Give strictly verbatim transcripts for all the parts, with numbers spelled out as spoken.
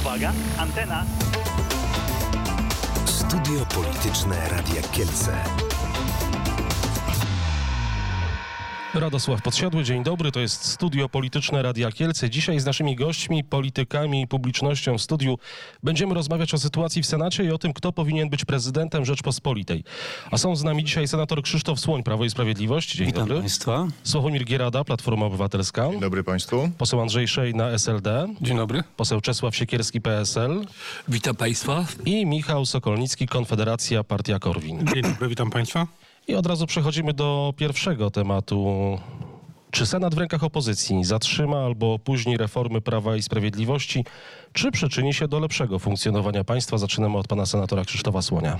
Uwaga, antena. Studio Polityczne Radia Kielce. Radosław Podsiadły, dzień dobry, to jest Studio Polityczne Radia Kielce. Dzisiaj z naszymi gośćmi, politykami i publicznością w studiu będziemy rozmawiać o sytuacji w Senacie i o tym, kto powinien być prezydentem Rzeczpospolitej. A są z nami dzisiaj senator Krzysztof Słoń, Prawo i Sprawiedliwość. Dzień Witam dobry. Państwa. Sławomir Gierada, Platforma Obywatelska. Dzień dobry Państwu. Poseł Andrzej Szejna, S L D. Dzień dobry. Poseł Czesław Siekierski, P S L. Witam Państwa. I Michał Sokolnicki, Konfederacja, Partia Korwin. Dzień dobry, witam Państwa. I od razu przechodzimy do pierwszego tematu. Czy Senat w rękach opozycji zatrzyma albo opóźni reformy Prawa i Sprawiedliwości, czy przyczyni się do lepszego funkcjonowania państwa? Zaczynamy od pana senatora Krzysztofa Słonia.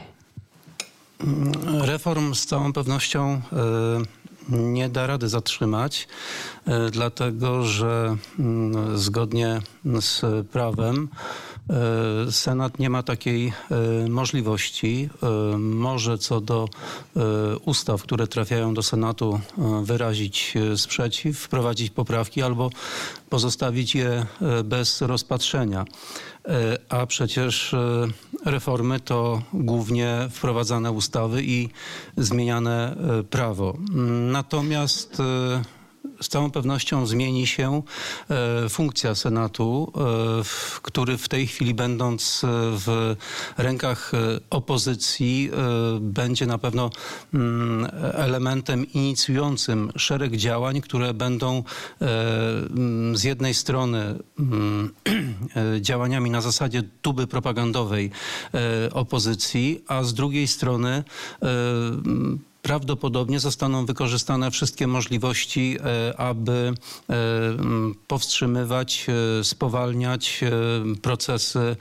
Reform z całą pewnością y, nie da rady zatrzymać, y, dlatego że y, zgodnie z prawem y, Senat nie ma takiej y, możliwości. Y, może co do y, ustaw, które trafiają do Senatu, y, wyrazić y, sprzeciw, wprowadzić poprawki albo pozostawić je y, bez rozpatrzenia. Y, a przecież y, reformy to głównie wprowadzane ustawy i zmieniane y, prawo. Natomiast y, z całą pewnością zmieni się e, funkcja Senatu, e, w, który w tej chwili, będąc w rękach opozycji, e, będzie na pewno m, elementem inicjującym szereg działań, które będą e, m, z jednej strony m, e, działaniami na zasadzie tuby propagandowej e, opozycji, a z drugiej strony e, m, prawdopodobnie zostaną wykorzystane wszystkie możliwości, aby powstrzymywać, spowalniać procesy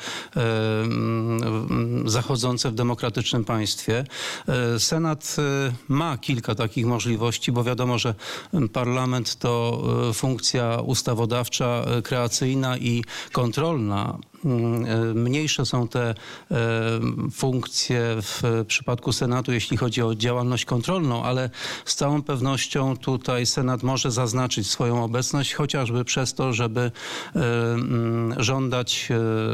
zachodzące w demokratycznym państwie. Senat ma kilka takich możliwości, bo wiadomo, że parlament to funkcja ustawodawcza, kreacyjna i kontrolna. Mniejsze są te funkcje w przypadku Senatu, jeśli chodzi o działalność kontrolną, ale z całą pewnością tutaj Senat może zaznaczyć swoją obecność, chociażby przez to, żeby żądać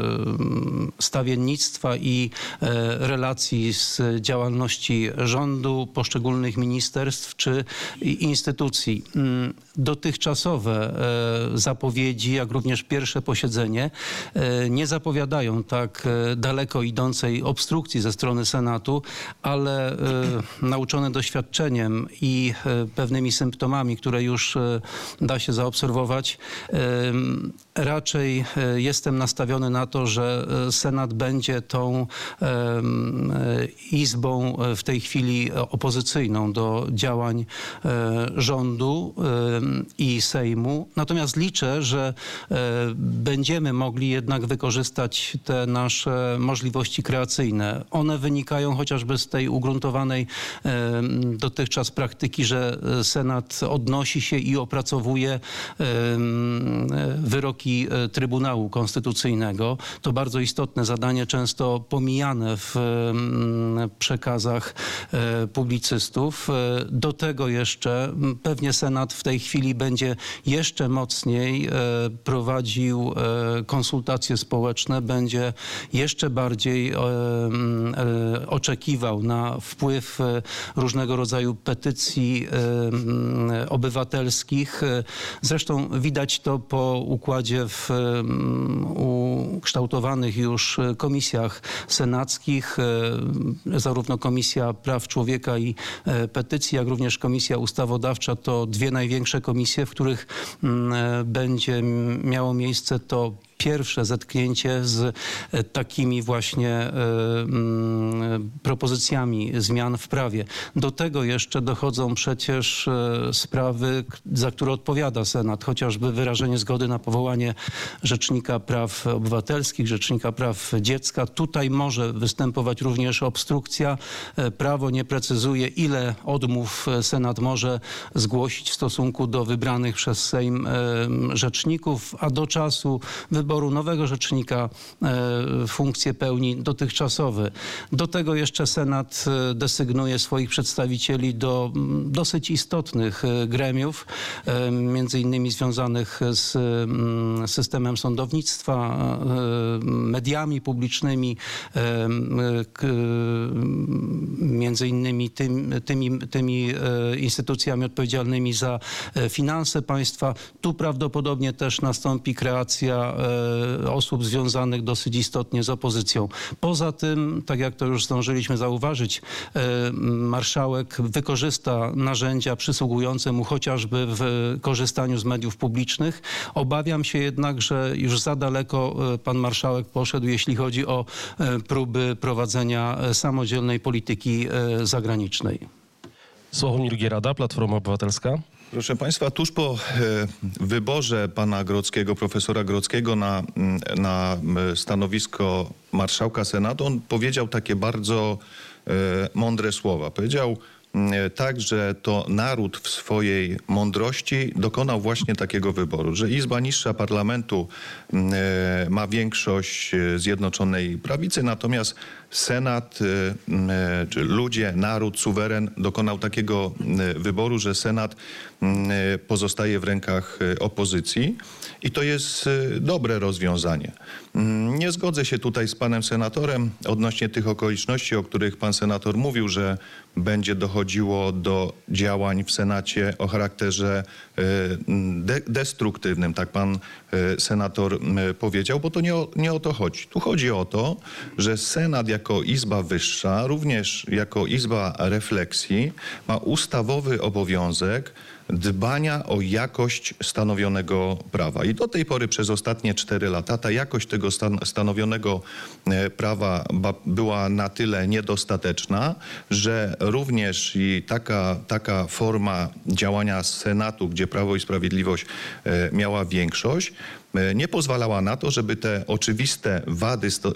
stawiennictwa i relacji z działalności rządu, poszczególnych ministerstw czy instytucji. Dotychczasowe zapowiedzi, jak również pierwsze posiedzenie nie zapowiadają tak daleko idącej obstrukcji ze strony Senatu, ale e, nauczony doświadczeniem i e, pewnymi symptomami, które już e, da się zaobserwować, e, raczej e, jestem nastawiony na to, że Senat będzie tą e, e, izbą w tej chwili opozycyjną do działań e, rządu e, i Sejmu. Natomiast liczę, że e, będziemy mogli jednak wykorzystać wykorzystać te nasze możliwości kreacyjne. One wynikają chociażby z tej ugruntowanej e, dotychczas praktyki, że Senat odnosi się i opracowuje e, wyroki Trybunału Konstytucyjnego. To bardzo istotne zadanie, często pomijane w e, przekazach e, publicystów. E, do tego jeszcze pewnie Senat w tej chwili będzie jeszcze mocniej e, prowadził e, konsultacje społeczne, będzie jeszcze bardziej e, e, oczekiwał na wpływ e, różnego rodzaju petycji e, obywatelskich. Zresztą widać to po układzie w e, ukształtowanych już komisjach senackich, e, zarówno Komisja Praw Człowieka i e, Petycji, jak również Komisja Ustawodawcza to dwie największe komisje, w których m, będzie miało miejsce to pierwsze zetknięcie z takimi właśnie y, propozycjami zmian w prawie. Do tego jeszcze dochodzą przecież y, sprawy, za które odpowiada Senat, chociażby wyrażenie zgody na powołanie Rzecznika Praw Obywatelskich, Rzecznika Praw Dziecka. Tutaj może występować również obstrukcja. Prawo nie precyzuje, ile odmów Senat może zgłosić w stosunku do wybranych przez Sejm y, rzeczników, a do czasu wyborów wyboru nowego rzecznika funkcję pełni dotychczasowy. Do tego jeszcze Senat desygnuje swoich przedstawicieli do dosyć istotnych gremiów, między innymi związanych z systemem sądownictwa, mediami publicznymi, między innymi tym, tymi, tymi instytucjami odpowiedzialnymi za finanse państwa. Tu prawdopodobnie też nastąpi kreacja osób związanych dosyć istotnie z opozycją. Poza tym, tak jak to już zdążyliśmy zauważyć, marszałek wykorzysta narzędzia przysługujące mu chociażby w korzystaniu z mediów publicznych. Obawiam się jednak, że już za daleko pan marszałek poszedł, jeśli chodzi o próby prowadzenia samodzielnej polityki zagranicznej. Sławomir Gierada, Platforma Obywatelska. Proszę Państwa, tuż po wyborze pana Grodzkiego, profesora Grodzkiego na, na stanowisko marszałka Senatu, on powiedział takie bardzo mądre słowa. Powiedział tak, że to naród w swojej mądrości dokonał właśnie takiego wyboru, że Izba Niższa Parlamentu ma większość Zjednoczonej Prawicy, natomiast Senat, czy ludzie, naród, suweren dokonał takiego wyboru, że Senat pozostaje w rękach opozycji i to jest dobre rozwiązanie. Nie zgodzę się tutaj z panem senatorem odnośnie tych okoliczności, o których pan senator mówił, że będzie dochodziło do działań w Senacie o charakterze de destruktywnym, tak pan senator powiedział, bo to nie o, nie o to chodzi. Tu chodzi o to, że Senat jako Izba Wyższa, również jako Izba Refleksji, ma ustawowy obowiązek dbania o jakość stanowionego prawa. I do tej pory przez ostatnie cztery lata ta jakość tego stan stanowionego prawa była na tyle niedostateczna, że również i taka, taka forma działania Senatu, gdzie Prawo i Sprawiedliwość miała większość, nie pozwalała na to, żeby te oczywiste wady st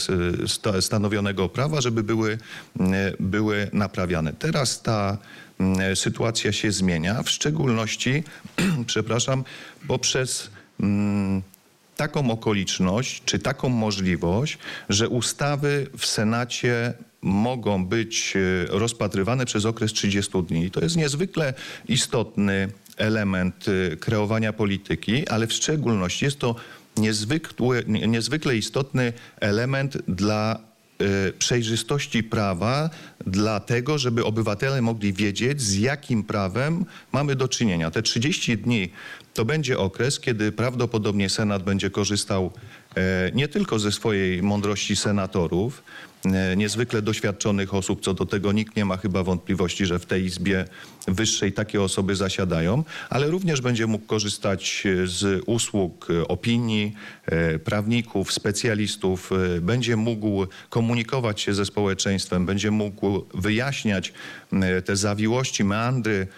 st stanowionego prawa, żeby były, były naprawiane. Teraz ta sytuacja się zmienia, w szczególności, przepraszam, poprzez mm, taką okoliczność, czy taką możliwość, że ustawy w Senacie mogą być rozpatrywane przez okres trzydziestu dni. I to jest niezwykle istotny element kreowania polityki, ale w szczególności jest to niezwykły, niezwykle istotny element dla przejrzystości prawa, dlatego, żeby obywatele mogli wiedzieć, z jakim prawem mamy do czynienia. Te trzydzieści dni to będzie okres, kiedy prawdopodobnie Senat będzie korzystał nie tylko ze swojej mądrości senatorów, niezwykle doświadczonych osób, co do tego nikt nie ma chyba wątpliwości, że w tej Izbie Wyższej takie osoby zasiadają, ale również będzie mógł korzystać z usług opinii, prawników, specjalistów, będzie mógł komunikować się ze społeczeństwem, będzie mógł wyjaśniać te zawiłości, meandry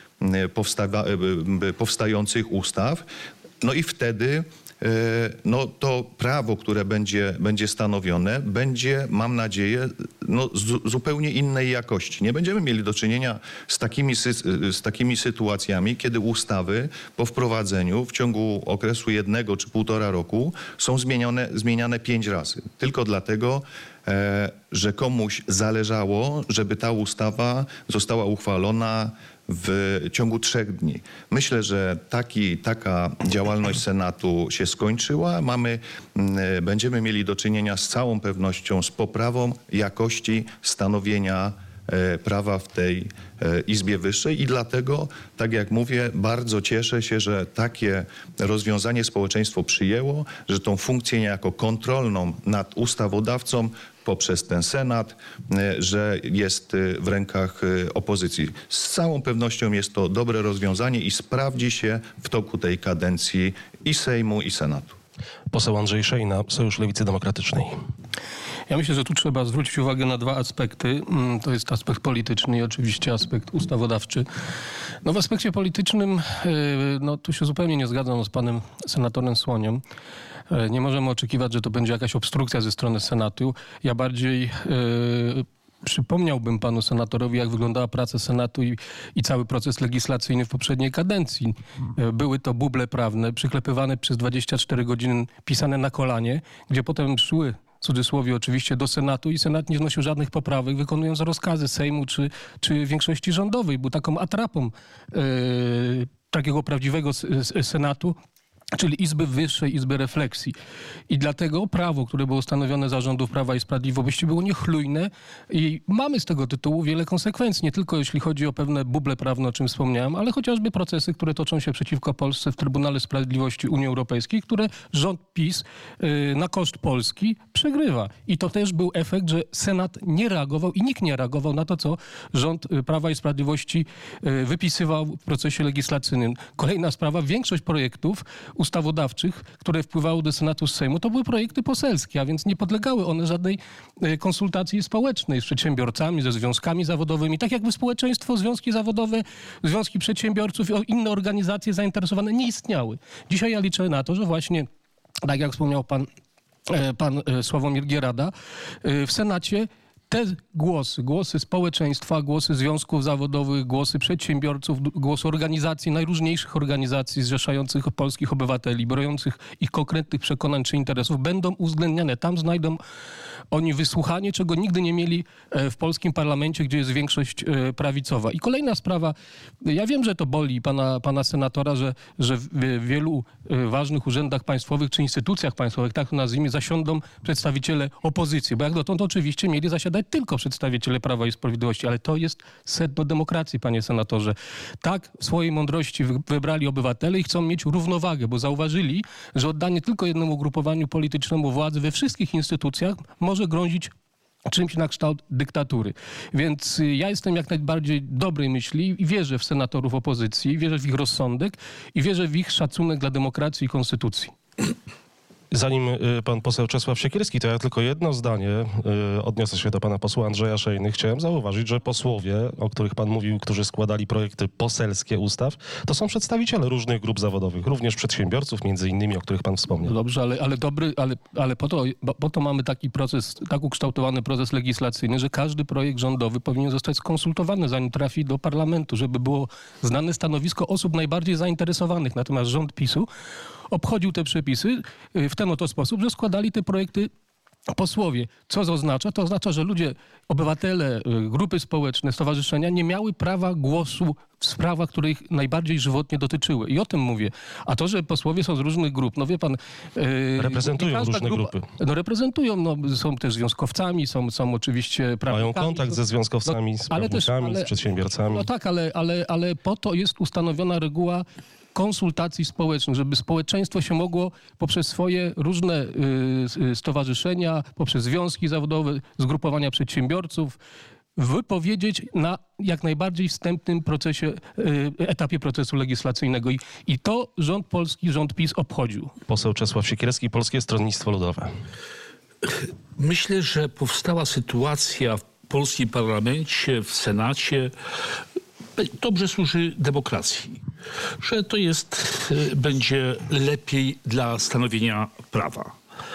powstających ustaw. No i wtedy no to prawo, które będzie, będzie stanowione, będzie, mam nadzieję, no, z, zupełnie innej jakości. Nie będziemy mieli do czynienia z takimi, z takimi sytuacjami, kiedy ustawy po wprowadzeniu w ciągu okresu jednego czy półtora roku są zmienione, zmieniane pięć razy. Tylko dlatego, e, że komuś zależało, żeby ta ustawa została uchwalona w ciągu trzech dni. Myślę, że taki, taka działalność Senatu się skończyła. Mamy, będziemy mieli do czynienia z całą pewnością z poprawą jakości stanowienia prawa w tej Izbie Wyższej i dlatego, tak jak mówię, bardzo cieszę się, że takie rozwiązanie społeczeństwo przyjęło, że tą funkcję niejako kontrolną nad ustawodawcą poprzez ten Senat, że jest w rękach opozycji. Z całą pewnością jest to dobre rozwiązanie i sprawdzi się w toku tej kadencji i Sejmu, i Senatu. Poseł Andrzej Szejna, Sojusz Lewicy Demokratycznej. Ja myślę, że tu trzeba zwrócić uwagę na dwa aspekty. To jest aspekt polityczny i oczywiście aspekt ustawodawczy. No w aspekcie politycznym, no tu się zupełnie nie zgadzam z panem senatorem Słoniem. Nie możemy oczekiwać, że to będzie jakaś obstrukcja ze strony Senatu. Ja bardziej przypomniałbym panu senatorowi, jak wyglądała praca Senatu i, i cały proces legislacyjny w poprzedniej kadencji. Były to buble prawne, przyklepywane przez dwadzieścia cztery godziny, pisane na kolanie, gdzie potem szły, w cudzysłowie oczywiście, do Senatu i Senat nie wnosił żadnych poprawek, wykonując rozkazy Sejmu czy, czy większości rządowej. Był taką atrapą yy, takiego prawdziwego Senatu, czyli Izby Wyższej, Izby Refleksji. I dlatego prawo, które było stanowione za rządów Prawa i Sprawiedliwości, było niechlujne i mamy z tego tytułu wiele konsekwencji. Nie tylko jeśli chodzi o pewne buble prawne, o czym wspomniałem, ale chociażby procesy, które toczą się przeciwko Polsce w Trybunale Sprawiedliwości Unii Europejskiej, które rząd PiS yy, na koszt Polski przegrywa. I to też był efekt, że Senat nie reagował i nikt nie reagował na to, co rząd Prawa i Sprawiedliwości yy, wypisywał w procesie legislacyjnym. Kolejna sprawa, większość projektów ustawodawczych, które wpływały do Senatu z Sejmu, to były projekty poselskie, a więc nie podlegały one żadnej konsultacji społecznej z przedsiębiorcami, ze związkami zawodowymi. Tak jakby społeczeństwo, związki zawodowe, związki przedsiębiorców i inne organizacje zainteresowane nie istniały. Dzisiaj ja liczę na to, że właśnie, tak jak wspomniał pan, pan Sławomir Gierada, w Senacie te głosy, głosy społeczeństwa, głosy związków zawodowych, głosy przedsiębiorców, głosy organizacji, najróżniejszych organizacji zrzeszających polskich obywateli, broniących ich konkretnych przekonań czy interesów, będą uwzględniane. Tam znajdą oni wysłuchanie, czego nigdy nie mieli w polskim parlamencie, gdzie jest większość prawicowa. I kolejna sprawa, ja wiem, że to boli pana, pana senatora, że, że w wielu ważnych urzędach państwowych czy instytucjach państwowych, tak to nazwijmy, zasiądą przedstawiciele opozycji, bo jak dotąd oczywiście mieli zasiadać tylko przedstawiciele Prawa i Sprawiedliwości, ale to jest sedno demokracji, panie senatorze. Tak w swojej mądrości wybrali obywatele i chcą mieć równowagę, bo zauważyli, że oddanie tylko jednemu ugrupowaniu politycznemu władzy we wszystkich instytucjach może grozić czymś na kształt dyktatury. Więc ja jestem jak najbardziej dobrej myśli i wierzę w senatorów opozycji, wierzę w ich rozsądek i wierzę w ich szacunek dla demokracji i konstytucji. Zanim pan poseł Czesław Siekierski, to ja tylko jedno zdanie odniosę się do pana posła Andrzeja Szejny. Chciałem zauważyć, że posłowie, o których pan mówił, którzy składali projekty poselskie ustaw, to są przedstawiciele różnych grup zawodowych, również przedsiębiorców, między innymi, o których pan wspomniał. Dobrze, ale, ale dobry, ale, ale po, to, po to mamy taki proces, tak ukształtowany proces legislacyjny, że każdy projekt rządowy powinien zostać skonsultowany, zanim trafi do parlamentu, żeby było znane stanowisko osób najbardziej zainteresowanych. Natomiast rząd PiSu obchodził te przepisy w ten oto sposób, że składali te projekty posłowie. Co to oznacza? To oznacza, że ludzie, obywatele, grupy społeczne, stowarzyszenia nie miały prawa głosu w sprawach, które ich najbardziej żywotnie dotyczyły. I o tym mówię. A to, że posłowie są z różnych grup, no wie pan... Yy, reprezentują różne grupa, grupy. No reprezentują, no są też związkowcami, są, są oczywiście prawnikami. Mają kontakt ze związkowcami, no, z prawnikami, ale, z przedsiębiorcami. No tak, ale, ale, ale po to jest ustanowiona reguła konsultacji społecznych, żeby społeczeństwo się mogło poprzez swoje różne y, stowarzyszenia, poprzez związki zawodowe, zgrupowania przedsiębiorców, wypowiedzieć na jak najbardziej wstępnym procesie, y, etapie procesu legislacyjnego. I, I to rząd polski, rząd PiS obchodził. Poseł Czesław Siekierski, Polskie Stronnictwo Ludowe. Myślę, że powstała sytuacja w polskim parlamencie, w Senacie, dobrze służy demokracji, że to jest, będzie lepiej dla stanowienia prawa.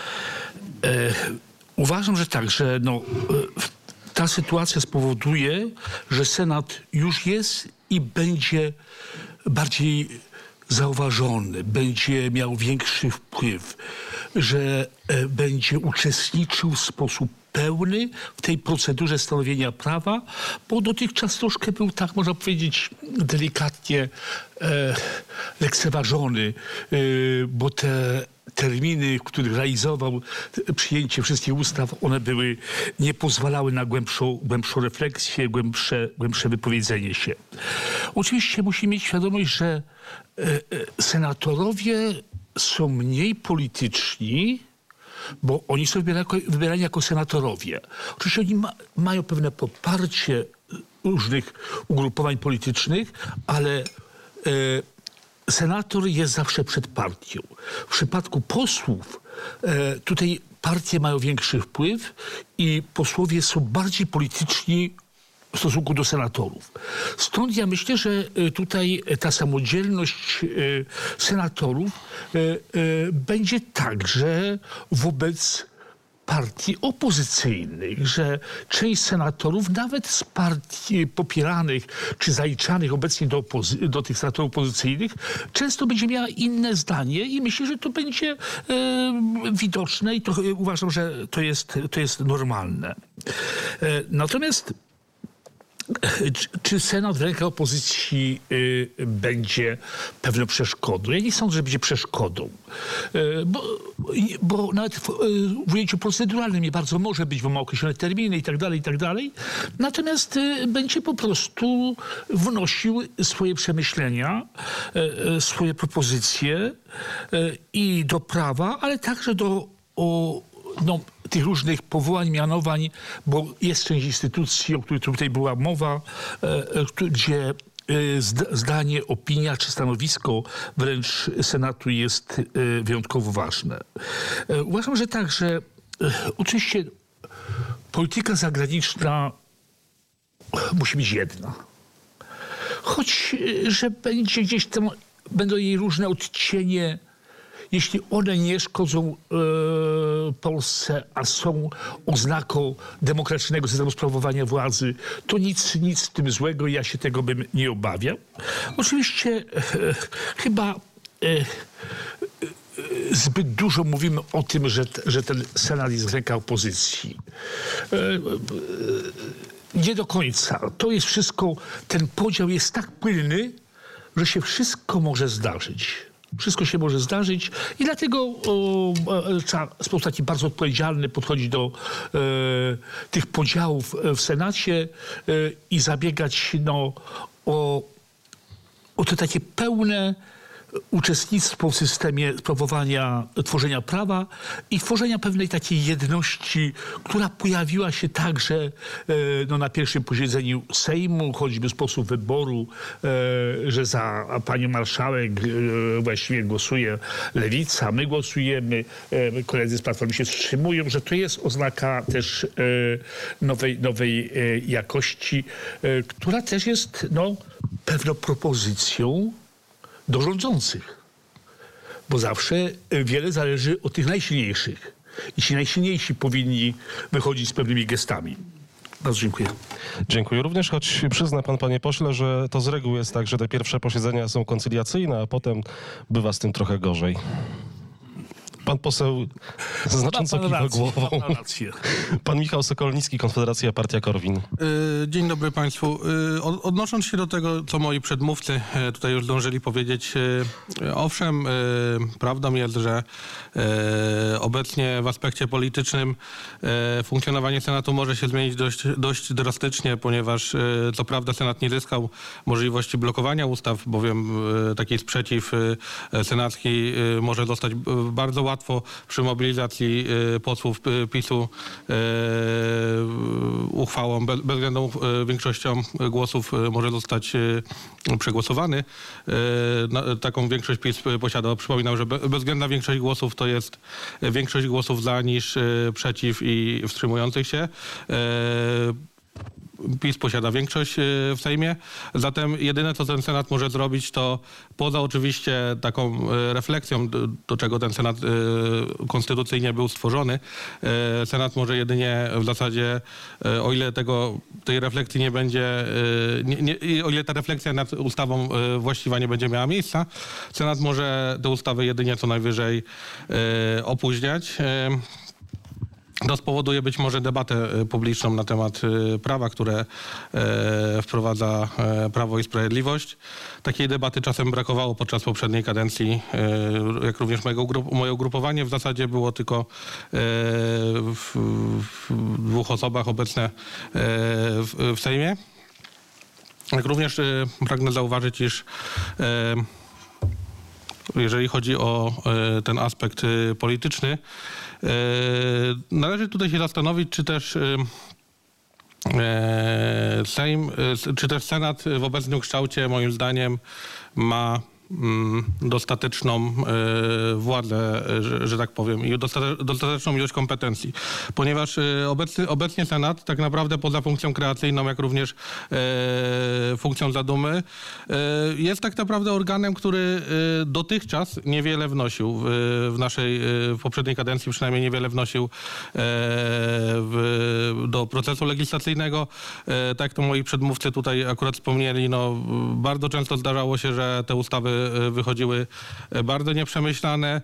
E, uważam, że tak, że no, ta sytuacja spowoduje, że Senat już jest i będzie bardziej zauważony, będzie miał większy wpływ, że e, będzie uczestniczył w sposób pełny w tej procedurze stanowienia prawa, bo dotychczas troszkę był, tak można powiedzieć, delikatnie e, lekceważony, e, bo te terminy, w których realizował przyjęcie wszystkich ustaw, one były, nie pozwalały na głębszą, głębszą refleksję, głębsze, głębsze wypowiedzenie się. Oczywiście musimy mieć świadomość, że e, e, senatorowie są mniej polityczni, bo oni są wybierani jako, wybierani jako senatorowie. Oczywiście oni ma, mają pewne poparcie różnych ugrupowań politycznych, ale e, senator jest zawsze przed partią. W przypadku posłów e, tutaj partie mają większy wpływ i posłowie są bardziej polityczni w stosunku do senatorów. Stąd ja myślę, że tutaj ta samodzielność senatorów będzie także wobec partii opozycyjnych, że część senatorów, nawet z partii popieranych czy zaliczanych obecnie do, opozy- do tych senatorów opozycyjnych, często będzie miała inne zdanie i myślę, że to będzie e, widoczne i to, e, uważam, że to jest, to jest normalne. E, natomiast Czy, czy Senat w rękach opozycji y, będzie pewną przeszkodą? Ja nie sądzę, że będzie przeszkodą. Y, bo, y, bo nawet w, y, w ujęciu proceduralnym nie bardzo może być, bo ma określone terminy i tak dalej, i tak dalej. Natomiast y, będzie po prostu wnosił swoje przemyślenia, y, y, swoje propozycje y, i do prawa, ale także do o, no, tych różnych powołań, mianowań, bo jest część instytucji, o której tutaj była mowa, e, gdzie e, zdanie, opinia czy stanowisko wręcz Senatu jest e, wyjątkowo ważne. E, uważam, że tak, że e, oczywiście polityka zagraniczna musi być jedna. Choć, e, że będzie gdzieś tam, będą jej różne odcienie, jeśli one nie szkodzą e, Polsce, a są oznaką demokratycznego systemu sprawowania władzy, to nic, nic w tym złego, ja się tego bym nie obawiał. Oczywiście e, chyba e, e, zbyt dużo mówimy o tym, że, że ten Senat jest w rękach opozycji. E, e, nie do końca. To jest wszystko, ten podział jest tak płynny, że się wszystko może zdarzyć. Wszystko się może zdarzyć i dlatego o, trzeba w sposób taki bardzo odpowiedzialny podchodzić do e, tych podziałów w Senacie e, i zabiegać no, o, o to takie pełne uczestnictwo w systemie sprawowania, tworzenia prawa i tworzenia pewnej takiej jedności, która pojawiła się także e, no, na pierwszym posiedzeniu Sejmu, choćby sposób wyboru, e, że za panią marszałek e, właściwie głosuje Lewica, my głosujemy, e, koledzy z Platformy się wstrzymują, że to jest oznaka też e, nowej, nowej e, jakości, e, która też jest no, pewną propozycją do rządzących, bo zawsze wiele zależy od tych najsilniejszych i ci najsilniejsi powinni wychodzić z pewnymi gestami. Bardzo dziękuję. Dziękuję również, choć przyzna pan, panie pośle, że to z reguły jest tak, że te pierwsze posiedzenia są koncyliacyjne, a potem bywa z tym trochę gorzej. Pan poseł znacząco kiwa głową. Pan Michał Sokolnicki, Konfederacja, Partia Korwin. Dzień dobry państwu. Odnosząc się do tego, co moi przedmówcy tutaj już zdążyli powiedzieć, owszem, prawdą jest, że obecnie w aspekcie politycznym funkcjonowanie Senatu może się zmienić dość, dość drastycznie, ponieważ co prawda Senat nie zyskał możliwości blokowania ustaw, bowiem taki sprzeciw senacki może zostać bardzo łatwo łatwo przy mobilizacji y, posłów y, PiSu y, uchwałą bez, bezwzględną y, większością głosów y, może zostać y, przegłosowany. Y, na, taką większość PiS posiada. Przypominam, że be, bezwzględna większość głosów to jest większość głosów za niż y, przeciw i wstrzymujących się. Y, PiS posiada większość w Sejmie, zatem jedyne, co ten Senat może zrobić, to poza oczywiście taką refleksją, do czego ten Senat konstytucyjnie był stworzony, Senat może jedynie w zasadzie, o ile tego, tej refleksji nie będzie, nie, nie, o ile ta refleksja nad ustawą właściwa nie będzie miała miejsca, Senat może tę ustawę jedynie co najwyżej opóźniać. To spowoduje być może debatę publiczną na temat prawa, które wprowadza Prawo i Sprawiedliwość. Takiej debaty czasem brakowało podczas poprzedniej kadencji, jak również mojego, moje ugrupowanie w zasadzie było tylko w, w dwóch osobach obecne w, w Sejmie. Jak również pragnę zauważyć, iż jeżeli chodzi o ten aspekt polityczny, należy tutaj się zastanowić, czy też Sejm, czy też Senat w obecnym kształcie moim zdaniem ma mm, dostateczną e, władzę, że, że tak powiem, i dostate, dostateczną ilość kompetencji. Ponieważ e, obecny, obecnie Senat tak naprawdę poza funkcją kreacyjną, jak również e, funkcją zadumy, e, jest tak naprawdę organem, który e, dotychczas niewiele wnosił w, w naszej, w poprzedniej kadencji przynajmniej niewiele wnosił e, w, do procesu legislacyjnego. E, tak jak to moi przedmówcy tutaj akurat wspomnieli, no bardzo często zdarzało się, że te ustawy wychodziły bardzo nieprzemyślane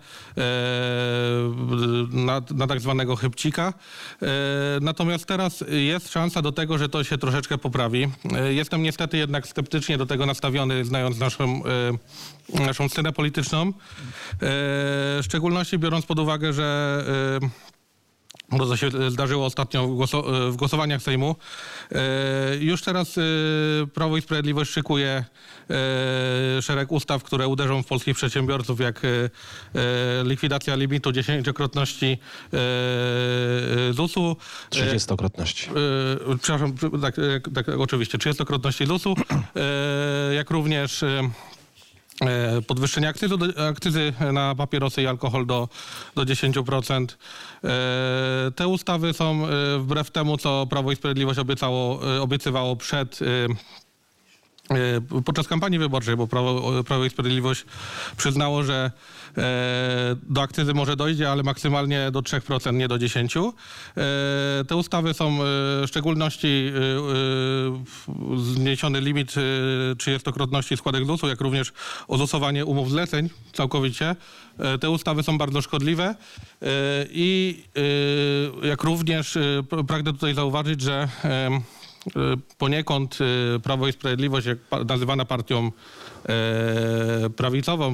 na, na tak zwanego chybcika. Natomiast teraz jest szansa do tego, że to się troszeczkę poprawi. Jestem niestety jednak sceptycznie do tego nastawiony, znając naszą, naszą scenę polityczną. W szczególności biorąc pod uwagę, że bo to się zdarzyło ostatnio w, głoso- w głosowaniach Sejmu. Już teraz Prawo i Sprawiedliwość szykuje szereg ustaw, które uderzą w polskich przedsiębiorców, jak likwidacja limitu dziesięciokrotności Z U S-u. trzydziestokrotności. Przepraszam, tak, tak oczywiście, trzydziestokrotności Z U S-u, jak również podwyższenie akcyzy, akcyzy na papierosy i alkohol do, do dziesięć procent. Te ustawy są wbrew temu, co Prawo i Sprawiedliwość obiecało, obiecywało przed podczas kampanii wyborczej, bo Prawo, Prawo i Sprawiedliwość przyznało, że do akcyzy może dojść, ale maksymalnie do trzech procent, nie do dziesięć procent. Te ustawy są w szczególności zniesiony limit trzydziestokrotności składek Z U S-u, jak również ozusowanie umów zleceń całkowicie. Te ustawy są bardzo szkodliwe i jak również pragnę tutaj zauważyć, że poniekąd Prawo i Sprawiedliwość, jak nazywana partią e, prawicową,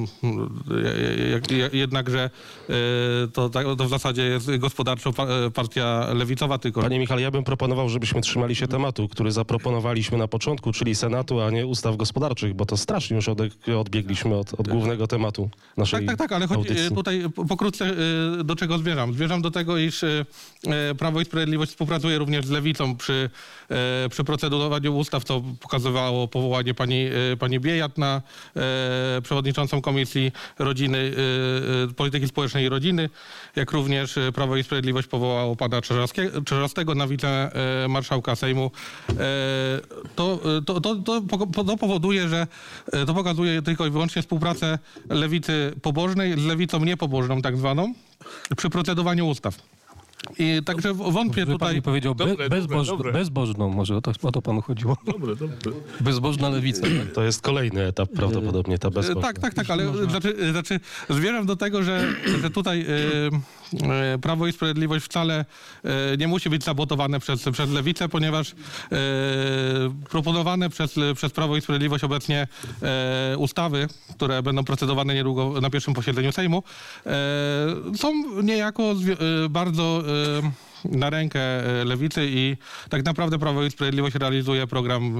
jak, jednakże e, to, to w zasadzie jest gospodarczo partia lewicowa tylko. Panie Michale, ja bym proponował, żebyśmy trzymali się tematu, który zaproponowaliśmy na początku, czyli Senatu, a nie ustaw gospodarczych, bo to strasznie już od, odbiegliśmy od, od głównego tematu naszej Tak, tak, tak, ale chodzi audycji. tutaj pokrótce do czego zmierzam. Zmierzam do tego, iż Prawo i Sprawiedliwość współpracuje również z lewicą przy przy procedowaniu ustaw, co pokazywało powołanie pani, pani Biejat na e, przewodniczącą Komisji Rodziny, e, Polityki Społecznej i Rodziny, jak również Prawo i Sprawiedliwość powołało pana Czarzastego na wicemarszałka Sejmu. E, to, to, to, to, to powoduje, że to pokazuje tylko i wyłącznie współpracę lewicy pobożnej z lewicą niepobożną, tak zwaną, przy procedowaniu ustaw. I także wątpię Pan tutaj... nie powiedział be, Dobre, bezboż, dobre, dobre. bezbożną, może o to, o to panu chodziło. Dobre, dobre. Bezbożna lewica. Tak? To jest kolejny etap prawdopodobnie, ta bezbożna. Tak, tak, tak, ale znaczy, znaczy zmierzam do tego, że, że tutaj y, y, Prawo i Sprawiedliwość wcale y, nie musi być sabotowane przez, przez lewicę, ponieważ y, proponowane przez, przez Prawo i Sprawiedliwość obecnie y, ustawy, które będą procedowane niedługo na pierwszym posiedzeniu Sejmu, y, są niejako y, bardzo y, na rękę lewicy i tak naprawdę Prawo i Sprawiedliwość realizuje program,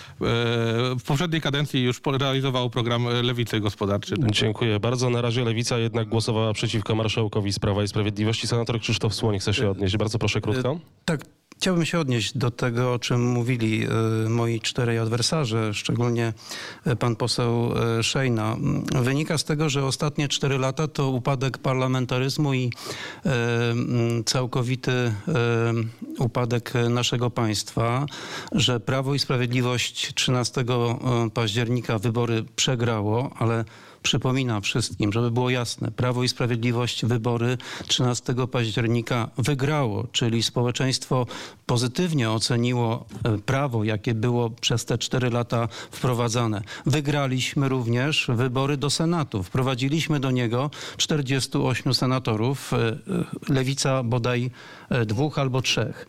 w poprzedniej kadencji już realizował program lewicy gospodarczej. Dziękuję bardzo. Na razie Lewica jednak głosowała przeciwko marszałkowi z Prawa i Sprawiedliwości. Senator Krzysztof Słoń chce się odnieść. Bardzo proszę krótko. Tak, chciałbym się odnieść do tego, o czym mówili y, moi czterej adwersarze, szczególnie y, pan poseł y, Szejna. Wynika z tego, że ostatnie cztery lata to upadek parlamentaryzmu i y, y, całkowity y, upadek naszego państwa, że Prawo i Sprawiedliwość trzynastego października wybory przegrało, ale przypominam wszystkim, żeby było jasne, Prawo i Sprawiedliwość wybory trzynastego października wygrało, czyli społeczeństwo pozytywnie oceniło prawo, jakie było przez te cztery lata wprowadzane. Wygraliśmy również wybory do Senatu. Wprowadziliśmy do niego czterdziestu ośmiu senatorów, Lewica bodaj dwóch albo trzech.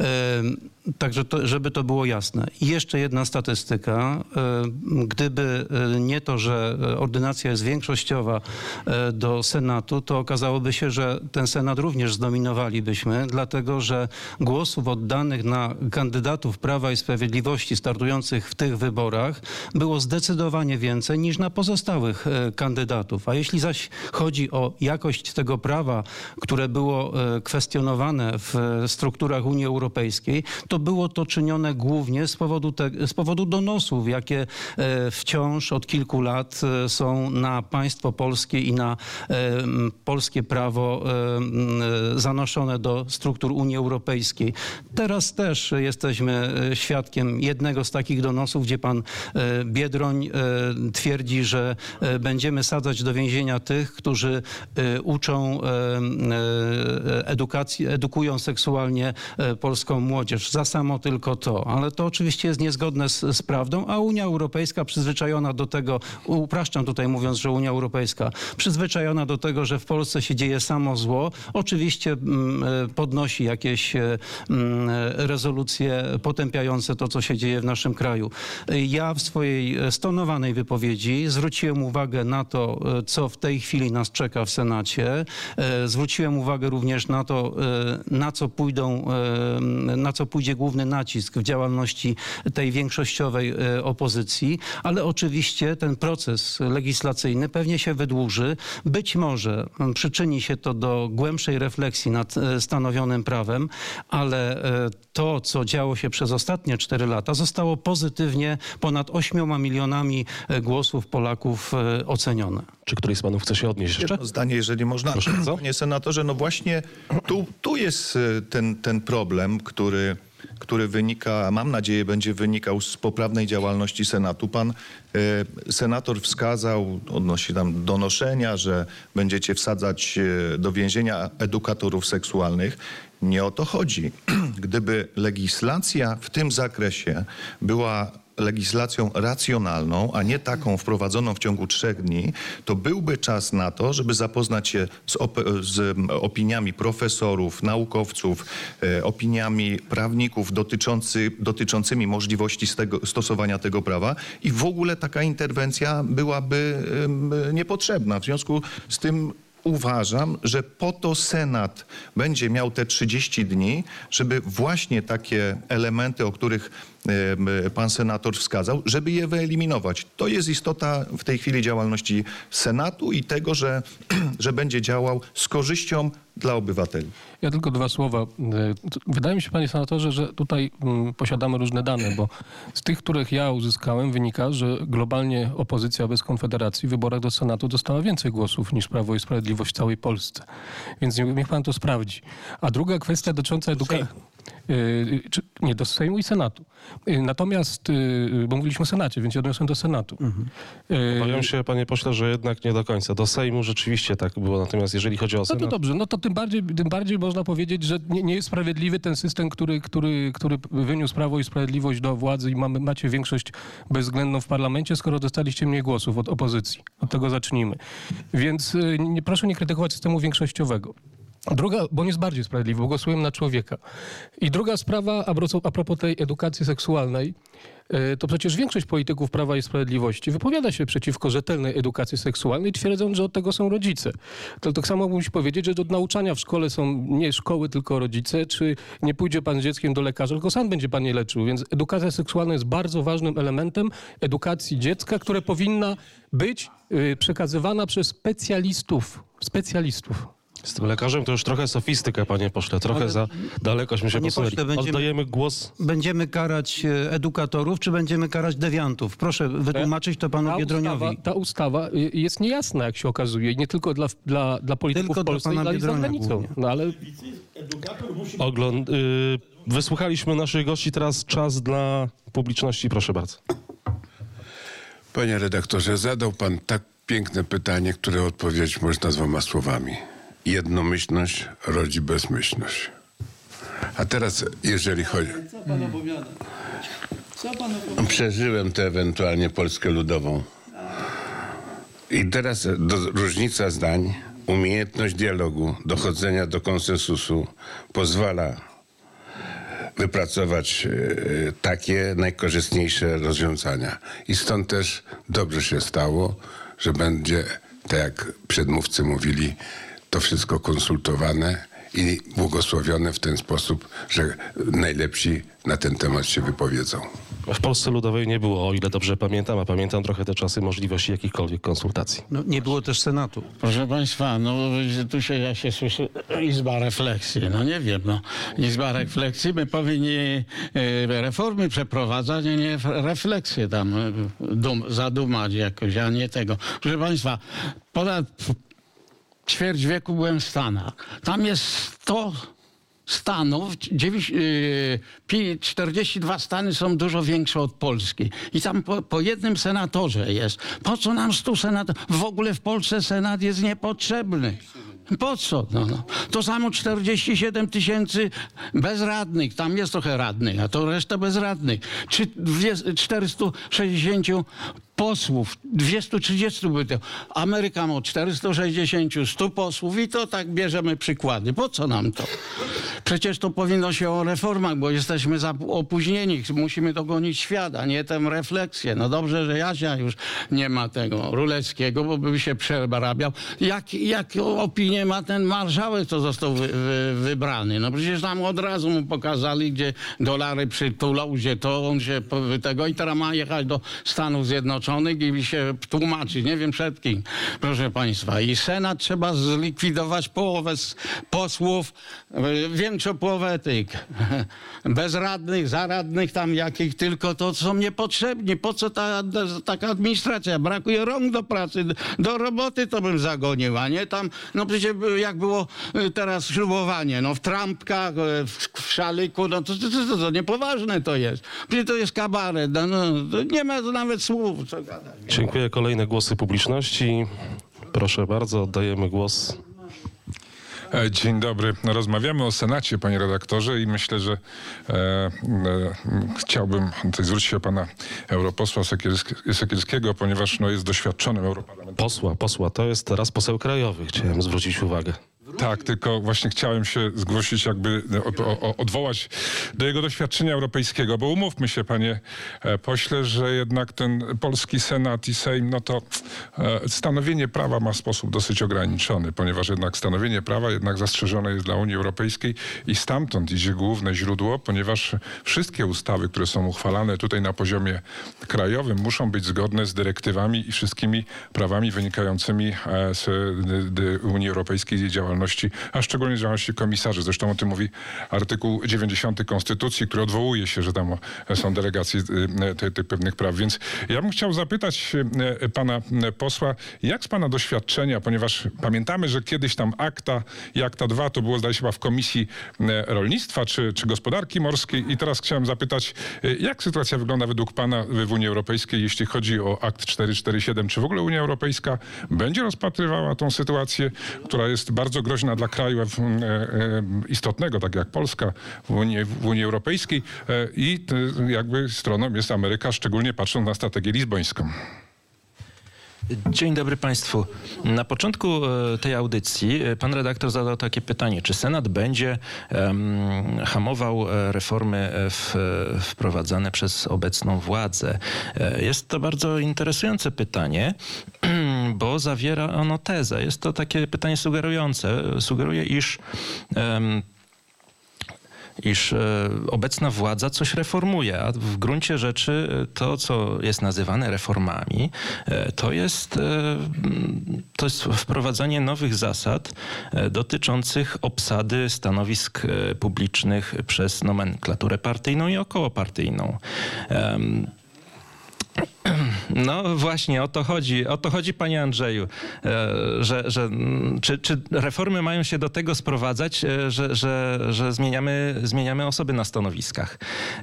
Także to, żeby to było jasne. I jeszcze jedna statystyka. Gdyby nie to, że ordynacja jest większościowa do Senatu, to okazałoby się, że ten Senat również zdominowalibyśmy, dlatego że głosów oddanych na kandydatów Prawa i Sprawiedliwości startujących w tych wyborach było zdecydowanie więcej niż na pozostałych kandydatów. A jeśli zaś chodzi o jakość tego prawa, które było kwestionowane w strukturach Unii Europejskiej, to to było to czynione głównie z powodu, te, z powodu donosów, jakie e, wciąż od kilku lat e, są na państwo polskie i na e, polskie prawo e, e, zanoszone do struktur Unii Europejskiej. Teraz też jesteśmy świadkiem jednego z takich donosów, gdzie pan e, Biedroń e, twierdzi, że e, będziemy sadzać do więzienia tych, którzy e, uczą e, e, edukacji, edukują seksualnie e, polską młodzież. Za samo tylko to. Ale to oczywiście jest niezgodne z, z prawdą, a Unia Europejska przyzwyczajona do tego, upraszczam tutaj mówiąc, że Unia Europejska przyzwyczajona do tego, że w Polsce się dzieje samo zło, oczywiście mm, podnosi jakieś mm, rezolucje potępiające to, co się dzieje w naszym kraju. Ja w swojej stonowanej wypowiedzi zwróciłem uwagę na to, co w tej chwili nas czeka w Senacie. Zwróciłem uwagę również na to, na co pójdą, na co pójdzie główny nacisk w działalności tej większościowej opozycji, ale oczywiście ten proces legislacyjny pewnie się wydłuży. Być może przyczyni się to do głębszej refleksji nad stanowionym prawem, ale to, co działo się przez ostatnie cztery lata, zostało pozytywnie ponad ośmioma milionami głosów Polaków ocenione. Czy któryś z panów chce się odnieść jeszcze? Jedno zdanie, jeżeli można. Proszę bardzo. Panie senatorze, no właśnie tu, tu jest ten, ten problem, który, który wynika, mam nadzieję, będzie wynikał z poprawnej działalności Senatu. Pan e, senator wskazał odnośnie tam donoszenia, że będziecie wsadzać do więzienia edukatorów seksualnych. Nie o to chodzi. Gdyby legislacja w tym zakresie była legislacją racjonalną, a nie taką wprowadzoną w ciągu trzech dni, to byłby czas na to, żeby zapoznać się z, op- z opiniami profesorów, naukowców, e, opiniami prawników dotyczący, dotyczącymi możliwości z tego, stosowania tego prawa i w ogóle taka interwencja byłaby e, niepotrzebna. W związku z tym uważam, że po to Senat będzie miał te trzydzieści dni, żeby właśnie takie elementy, o których pan senator wskazał, żeby je wyeliminować. To jest istota w tej chwili działalności Senatu i tego, że, że będzie działał z korzyścią dla obywateli. Ja tylko dwa słowa. Wydaje mi się, panie senatorze, że tutaj posiadamy różne dane, bo z tych, których ja uzyskałem, wynika, że globalnie opozycja bez Konfederacji w wyborach do Senatu dostała więcej głosów niż Prawo i Sprawiedliwość w całej Polsce. Więc niech pan to sprawdzi. A druga kwestia dotycząca edukacji. Yy, nie, do Sejmu i Senatu. Yy, natomiast, yy, bo mówiliśmy o Senacie, więc ja odniosłem do Senatu. Mhm. Yy, Obawiam się, panie pośle, że jednak nie do końca. Do Sejmu rzeczywiście tak było, natomiast jeżeli chodzi o Senat... No to dobrze, no to tym bardziej, tym bardziej można powiedzieć, że nie, nie jest sprawiedliwy ten system, który, który, który wyniósł Prawo i Sprawiedliwość do władzy i mamy, macie większość bezwzględną w parlamencie, skoro dostaliście mniej głosów od opozycji. Od tego zacznijmy. Więc yy, nie, proszę nie krytykować systemu większościowego. Druga, bo on jest bardziej sprawiedliwy, bo głosujemy na człowieka. I druga sprawa, a propos tej edukacji seksualnej, to przecież większość polityków Prawa i Sprawiedliwości wypowiada się przeciwko rzetelnej edukacji seksualnej, twierdząc, że od tego są rodzice. To tak samo musi powiedzieć, że od nauczania w szkole są nie szkoły, tylko rodzice, czy nie pójdzie pan z dzieckiem do lekarza, tylko sam będzie pan je leczył. Więc edukacja seksualna jest bardzo ważnym elementem edukacji dziecka, która powinna być przekazywana przez specjalistów. Specjalistów. Z tym lekarzem to już trochę sofistyka, panie pośle. Trochę Ale, za dalekośmy się posunęli. Będziemy, Oddajemy głos. Będziemy karać edukatorów, czy będziemy karać dewiantów? Proszę wytłumaczyć to panu ta Biedroniowi. Ustawa, ta ustawa jest niejasna, jak się okazuje. I nie tylko dla, dla, dla polityków Tylko w Polsce, dla pana ale i za Biedronia granicą. głównie. No ale... Ogląd... Yy, wysłuchaliśmy naszych gości, teraz czas dla publiczności. Proszę bardzo. Panie redaktorze, zadał pan tak piękne pytanie, które odpowiedzieć można dwoma słowami. Jednomyślność rodzi bezmyślność. A teraz, jeżeli chodzi... Co pan opowiada? Co pan opowiada? Przeżyłem tę ewentualnie Polskę Ludową. I teraz do, różnica zdań, umiejętność dialogu, dochodzenia do konsensusu pozwala wypracować e, takie najkorzystniejsze rozwiązania. I stąd też dobrze się stało, że będzie, tak jak przedmówcy mówili, to wszystko konsultowane i błogosławione w ten sposób, że najlepsi na ten temat się wypowiedzą. W Polsce Ludowej nie było, o ile dobrze pamiętam, a pamiętam trochę te czasy, możliwości jakichkolwiek konsultacji. No, nie było też Senatu. Proszę Państwa, no tu się, ja się słyszę, Izba Refleksji, no nie wiem, no. Izba Refleksji, my powinni e, reformy przeprowadzać, a nie refleksję tam e, dum, zadumać jakoś, a nie tego. Proszę Państwa, ponad ćwierć wieku byłem w Stanach. Tam jest sto stanów, czterdzieści dwa stany są dużo większe od Polski. I tam po, po jednym senatorze jest. Po co nam stu senatorów? W ogóle w Polsce senat jest niepotrzebny. Po co? No, no. To samo czterdzieści siedem tysięcy bezradnych. Tam jest trochę radnych, a to reszta bezradnych. Czy czterysta sześćdziesiąt posłów, dwieście trzydzieści by to. Ameryka ma czterysta sześćdziesiąt, stu posłów i to tak bierzemy przykłady. Po co nam to? Przecież to powinno się o reformach, bo jesteśmy za opóźnieni. Musimy dogonić świat, a nie tę refleksję. No dobrze, że Jasia już nie ma tego Ruleckiego, bo by się przerabiał. Jak, jak opinię ma ten marszałek, co został wy, wy, wybrany? No przecież tam od razu mu pokazali, gdzie dolary przytulał, gdzie to on się tego i teraz ma jechać do Stanów Zjednoczonych i się tłumaczyć, nie wiem przed kim, proszę Państwa. I Senat trzeba zlikwidować połowę z posłów, większą połowę tych bezradnych, zaradnych tam jakich tylko, to są niepotrzebni. Po co ta, taka administracja? Brakuje rąk do pracy, do roboty to bym zagonił, a nie tam, no przecież jak było teraz ślubowanie, no w trampkach, w szaliku, no to, to, to, to niepoważne to jest. Przecież to jest kabaret, no, no, to nie ma nawet słów. Dziękuję. Kolejne głosy publiczności. Proszę bardzo, oddajemy głos. Dzień dobry. Rozmawiamy o Senacie, panie redaktorze, i myślę, że e, e, chciałbym tutaj zwrócić się do pana europosła Sekielski, Sekielskiego, ponieważ no, jest doświadczonym europarlamentarzem. Posła, posła, to jest teraz poseł krajowy, chciałem zwrócić uwagę. Tak, tylko właśnie chciałem się zgłosić, jakby o, o, odwołać do jego doświadczenia europejskiego, bo umówmy się, panie pośle, że jednak ten polski Senat i Sejm, no to e, stanowienie prawa ma w sposób dosyć ograniczony, ponieważ jednak stanowienie prawa jednak zastrzeżone jest dla Unii Europejskiej i stamtąd idzie główne źródło, ponieważ wszystkie ustawy, które są uchwalane tutaj na poziomie krajowym, muszą być zgodne z dyrektywami i wszystkimi prawami wynikającymi z Unii Europejskiej i działalności, a szczególnie działalności komisarzy. Zresztą o tym mówi artykuł dziewięćdziesiąty Konstytucji, który odwołuje się, że tam są delegacje tych, tych pewnych praw. Więc ja bym chciał zapytać pana posła, jak z pana doświadczenia, ponieważ pamiętamy, że kiedyś tam akta i akta dwa to było, zdaje się, chyba w Komisji Rolnictwa czy, czy Gospodarki Morskiej, i teraz chciałem zapytać, jak sytuacja wygląda według pana w Unii Europejskiej, jeśli chodzi o akt czterysta czterdzieści siedem? Czy w ogóle Unia Europejska będzie rozpatrywała tą sytuację, która jest bardzo groźna dla kraju e, e, istotnego, tak jak Polska w Unii, w Unii Europejskiej, e, i e, jakby stroną jest Ameryka, szczególnie patrząc na strategię lizbońską. Dzień dobry Państwu. Na początku tej audycji pan redaktor zadał takie pytanie, czy Senat będzie um, hamował reformy w, wprowadzane przez obecną władzę. Jest to bardzo interesujące pytanie, bo zawiera ono tezę. Jest to takie pytanie sugerujące. Sugeruje, iż um, iż e, obecna władza coś reformuje, a w gruncie rzeczy to, co jest nazywane reformami, e, to jest, e, to jest wprowadzanie nowych zasad e, dotyczących obsady stanowisk e, publicznych przez nomenklaturę partyjną i okołopartyjną. E, No właśnie, o to chodzi, o to chodzi, panie Andrzeju, że, że czy, czy reformy mają się do tego sprowadzać, że, że, że zmieniamy, zmieniamy osoby na stanowiskach.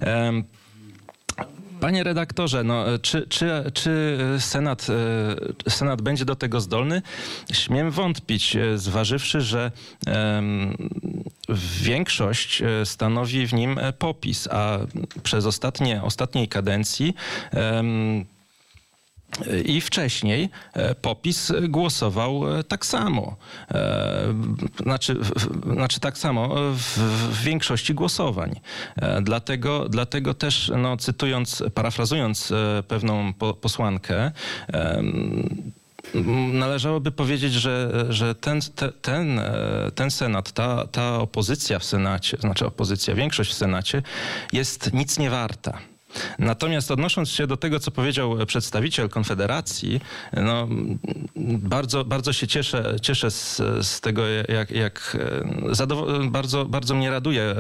Panie redaktorze, no, czy, czy, czy Senat, Senat będzie do tego zdolny? Śmiem wątpić, zważywszy, że um, większość stanowi w nim PO-PiS, a przez ostatnie, ostatniej kadencji um, i wcześniej PO-PiS głosował tak samo. Znaczy, znaczy tak samo w, w większości głosowań. Dlatego, dlatego też, no, cytując, parafrazując pewną po, posłankę, Należałoby powiedzieć, że, że ten, te, ten, ten Senat, ta, ta opozycja w Senacie, znaczy opozycja, większość w Senacie jest nic nie warta. Natomiast odnosząc się do tego, co powiedział przedstawiciel Konfederacji, no, bardzo, bardzo się cieszę, cieszę z, z tego, jak, jak zadow- bardzo, bardzo mnie raduje e,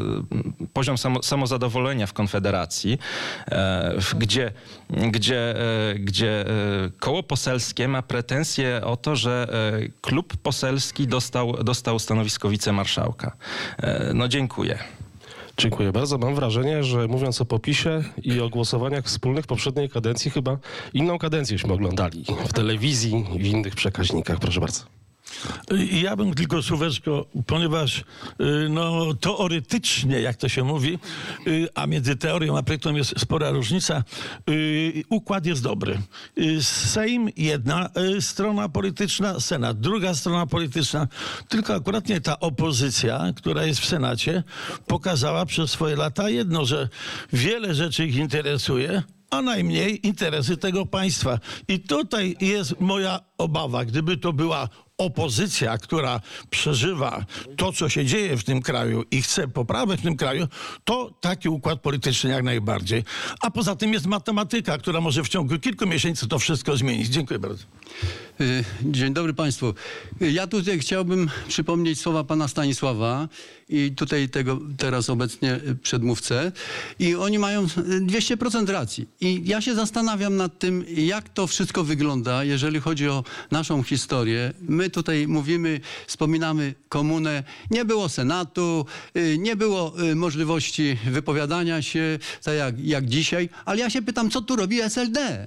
poziom samo, samozadowolenia w Konfederacji, e, w, gdzie, gdzie, e, gdzie e, koło poselskie ma pretensje o to, że e, klub poselski dostał, dostał stanowisko wicemarszałka. E, no dziękuję. Dziękuję bardzo. Mam wrażenie, że mówiąc o popisie i o głosowaniach wspólnych poprzedniej kadencji, chyba inną kadencjeśmy oglądali w telewizji i w innych przekaźnikach. Proszę bardzo. Ja bym tylko słóweczko, ponieważ no, teoretycznie, jak to się mówi, a między teorią a projektem jest spora różnica, układ jest dobry. Sejm jedna strona polityczna, Senat druga strona polityczna, tylko akurat nie ta opozycja, która jest w Senacie, pokazała przez swoje lata jedno, że wiele rzeczy ich interesuje, a najmniej interesy tego państwa. I tutaj jest moja obawa, gdyby to była opozycja, która przeżywa to, co się dzieje w tym kraju i chce poprawy w tym kraju, to taki układ polityczny jak najbardziej. A poza tym jest matematyka, która może w ciągu kilku miesięcy to wszystko zmienić. Dziękuję bardzo. Dzień dobry Państwu. Ja tutaj chciałbym przypomnieć słowa pana Stanisława i tutaj tego teraz obecnie przedmówcę. I oni mają dwieście procent racji. I ja się zastanawiam nad tym, jak to wszystko wygląda, jeżeli chodzi o naszą historię. My tutaj mówimy, wspominamy komunę. Nie było Senatu, nie było możliwości wypowiadania się, tak jak, jak dzisiaj. Ale ja się pytam, co tu robi S L D?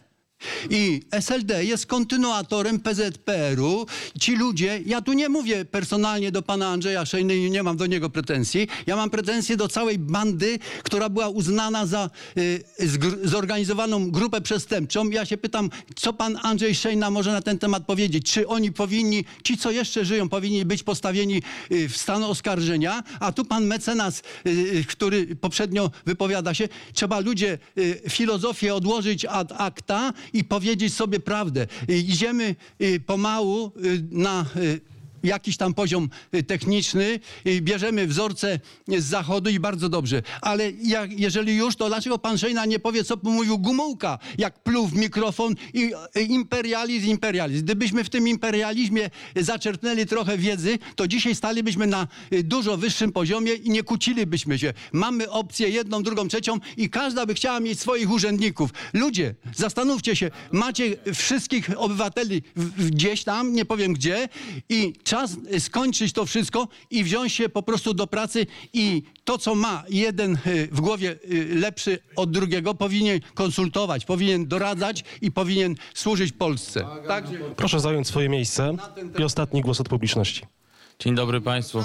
I S L D jest kontynuatorem P Z P R u. Ci ludzie, ja tu nie mówię personalnie do pana Andrzeja Szejny i nie mam do niego pretensji. Ja mam pretensje do całej bandy, która była uznana za y, zgr- zorganizowaną grupę przestępczą. Ja się pytam, co pan Andrzej Szejna może na ten temat powiedzieć? Czy oni powinni, ci co jeszcze żyją, powinni być postawieni y, w stan oskarżenia? A tu pan mecenas, y, który poprzednio wypowiada się, trzeba ludzie y, filozofię odłożyć ad acta i powiedzieć sobie prawdę. Idziemy pomału na jakiś tam poziom techniczny, bierzemy wzorce z zachodu i bardzo dobrze. Ale jak, jeżeli już, to dlaczego pan Szejna nie powie, co mówił Gomułka, jak pluł w mikrofon i imperializm, imperializm. Gdybyśmy w tym imperializmie zaczerpnęli trochę wiedzy, to dzisiaj stalibyśmy na dużo wyższym poziomie i nie kłócilibyśmy się. Mamy opcję jedną, drugą, trzecią i każda by chciała mieć swoich urzędników. Ludzie, zastanówcie się, macie wszystkich obywateli gdzieś tam, nie powiem gdzie, i czas skończyć to wszystko i wziąć się po prostu do pracy i to, co ma jeden w głowie lepszy od drugiego, powinien konsultować, powinien doradzać i powinien służyć Polsce. Także... Proszę zająć swoje miejsce i ostatni głos od publiczności. Dzień dobry Państwu.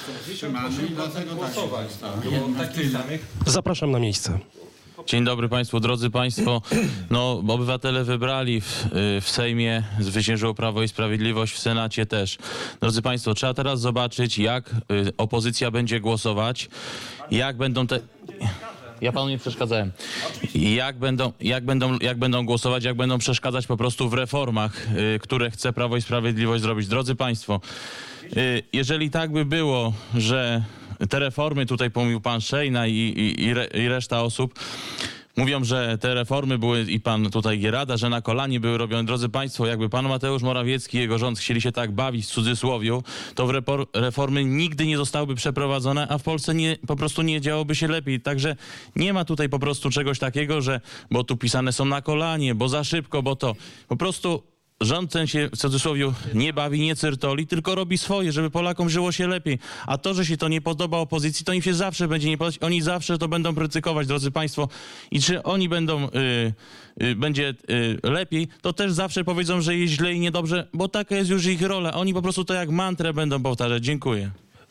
Zapraszam na miejsce. Dzień dobry Państwu, drodzy Państwo. No, obywatele wybrali w, w Sejmie, zwyciężyło Prawo i Sprawiedliwość, w Senacie też. Drodzy Państwo, trzeba teraz zobaczyć, jak opozycja będzie głosować, jak będą te... Ja panu nie przeszkadzałem. Jak będą, jak, będą, jak będą głosować, jak będą przeszkadzać po prostu w reformach, które chce Prawo i Sprawiedliwość zrobić. Drodzy Państwo, jeżeli tak by było, że te reformy, tutaj pomówił pan Szejna i, i, i, re, i reszta osób, mówią, że te reformy były, i pan tutaj Gierada, że na kolanie były robione. Drodzy Państwo, jakby pan Mateusz Morawiecki i jego rząd chcieli się tak bawić w cudzysłowiu, to w repor, reformy nigdy nie zostałyby przeprowadzone, a w Polsce nie, po prostu nie działoby się lepiej. Także nie ma tutaj po prostu czegoś takiego, że bo tu pisane są na kolanie, bo za szybko, bo to po prostu... Rząd ten się w cudzysłowie nie bawi, nie cyrtoli, tylko robi swoje, żeby Polakom żyło się lepiej. A to, że się to nie podoba opozycji, to im się zawsze będzie nie podobać. Oni zawsze to będą krytykować, drodzy Państwo. I czy oni będą, y, y, będzie y, lepiej, to też zawsze powiedzą, że jest źle i niedobrze, bo taka jest już ich rola. Oni po prostu to jak mantrę będą powtarzać. Dziękuję.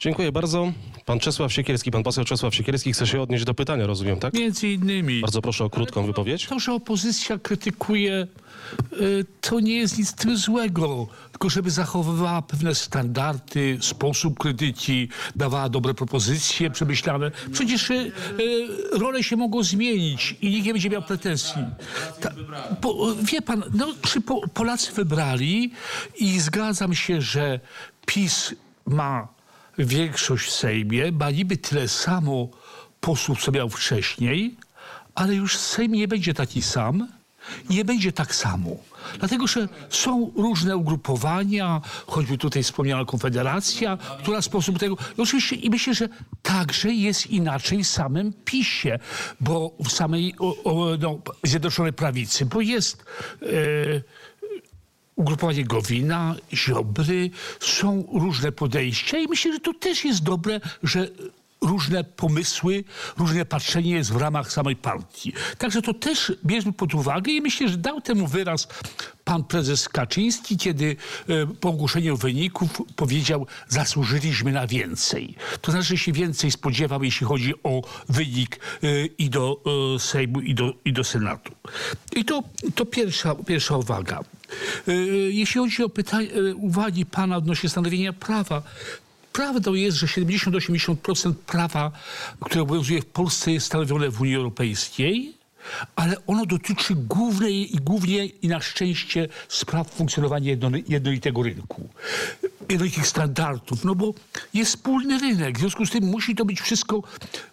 Dziękuję bardzo. Pan Czesław Siekierski, pan poseł Czesław Siekierski chce się odnieść do pytania, rozumiem, tak? Między innymi. Bardzo proszę o krótką wypowiedź. To, że opozycja krytykuje, y, to nie jest nic w tym złego, tylko żeby zachowywała pewne standardy, sposób krytyki, dawała dobre propozycje przemyślane. Przecież y, y, role się mogą zmienić i nikt nie będzie miał pretensji. Ta, po, wie pan, no, czy po, Polacy wybrali i zgadzam się, że PiS ma większość w Sejmie, ma niby tyle samo posłów, co miał wcześniej, ale już Sejm nie będzie taki sam i nie będzie tak samo. Dlatego, że są różne ugrupowania, choćby tutaj wspomniana Konfederacja, która w sposób tego... I oczywiście i myślę, że także jest inaczej w samym PiSie, bo w samej o, o, no, Zjednoczonej Prawicy, bo jest... E, ugrupowanie Gowina, Ziobry, są różne podejścia i myślę, że to też jest dobre, że różne pomysły, różne patrzenie jest w ramach samej partii. Także to też bierzmy pod uwagę i myślę, że dał temu wyraz pan prezes Kaczyński, kiedy e, po ogłoszeniu wyników powiedział, zasłużyliśmy na więcej. To znaczy, że się więcej spodziewał, jeśli chodzi o wynik e, i do e, Sejmu, i do, i do Senatu. I to, to pierwsza, pierwsza uwaga. E, jeśli chodzi o pytanie, e, uwagi pana odnośnie stanowienia prawa, prawdą jest, że siedemdziesiąt do osiemdziesięciu procent prawa, które obowiązuje w Polsce, jest stanowione w Unii Europejskiej, ale ono dotyczy głównej i głównie i na szczęście spraw funkcjonowania jednolitego rynku, jednolitych standardów, no bo jest wspólny rynek, w związku z tym musi to być wszystko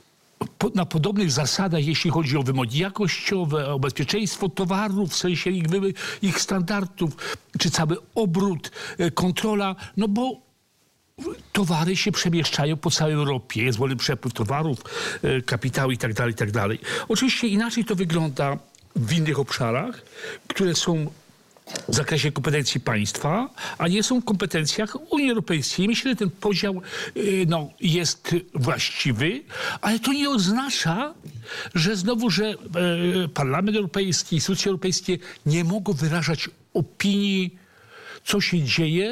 na podobnych zasadach, jeśli chodzi o wymogi jakościowe, o bezpieczeństwo towarów, w sensie ich, ich standardów, czy cały obrót, kontrola, no bo towary się przemieszczają po całej Europie. Jest wolny przepływ towarów, kapitału i tak dalej, i tak dalej. Oczywiście inaczej to wygląda w innych obszarach, które są w zakresie kompetencji państwa, a nie są w kompetencjach Unii Europejskiej. Myślę, że ten podział no, jest właściwy, ale to nie oznacza, że znowu, że e, Parlament Europejski, instytucje europejskie nie mogą wyrażać opinii, co się dzieje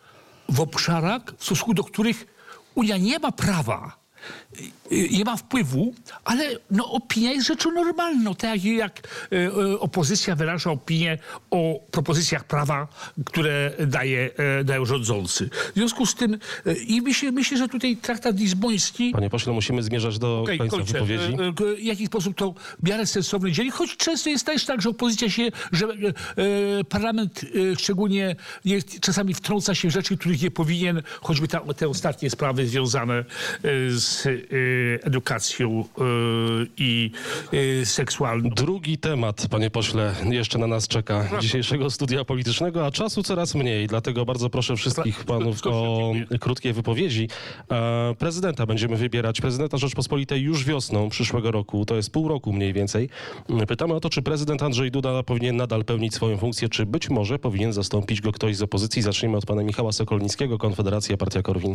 w obszarach, w stosunku do których Unia nie ma prawa, nie ma wpływu, ale no, opinia jest rzeczą normalną. Tak jak, jak e, opozycja wyraża opinię o propozycjach prawa, które daje, e, dają rządzący. W związku z tym e, i myślę, myślę, że tutaj traktat lizboński... Panie pośle, musimy zmierzać do okay, końca kończę. wypowiedzi. E, e, w jaki sposób to w miarę sensownie dzieli, choć często jest też tak, że opozycja się, że e, parlament e, szczególnie jest, czasami wtrąca się w rzeczy, których nie powinien, choćby ta, te ostatnie sprawy związane e, z e, edukacją y, i y, seksualną. Drugi temat, panie pośle, jeszcze na nas czeka dzisiejszego studia politycznego, a czasu coraz mniej, dlatego bardzo proszę wszystkich panów o krótkie wypowiedzi. E, prezydenta będziemy wybierać, prezydenta Rzeczpospolitej już wiosną przyszłego roku, to jest pół roku mniej więcej. Pytamy o to, czy prezydent Andrzej Duda powinien nadal pełnić swoją funkcję, czy być może powinien zastąpić go ktoś z opozycji. Zacznijmy od pana Michała Sokolnickiego, Konfederacja, Partia Korwin.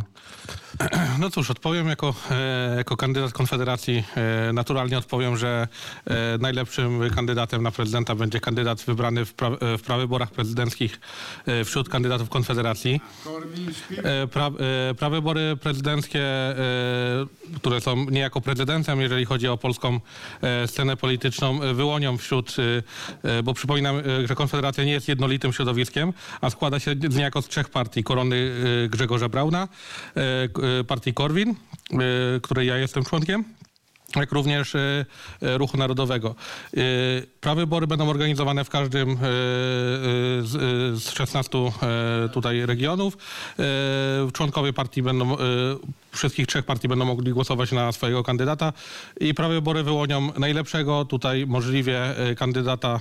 No cóż, odpowiem jako, e, jako kandydat Konfederacji. E, naturalnie odpowiem, że e, najlepszym kandydatem na prezydenta będzie kandydat wybrany w, pra, w prawyborach prezydenckich e, wśród kandydatów Konfederacji. E, pra, e, prawybory prezydenckie, e, które są niejako prezydentem, jeżeli chodzi o polską e, scenę polityczną, e, wyłonią wśród, e, bo przypominam, e, że Konfederacja nie jest jednolitym środowiskiem, a składa się niejako z trzech partii. Korony e, Grzegorza Brauna, e, partii Korwin, której ja jestem członkiem, jak również Ruchu Narodowego. Prawybory będą organizowane w każdym z szesnastu tutaj regionów. Członkowie partii będą, wszystkich trzech partii będą mogli głosować na swojego kandydata i prawybory wyłonią najlepszego tutaj możliwie kandydata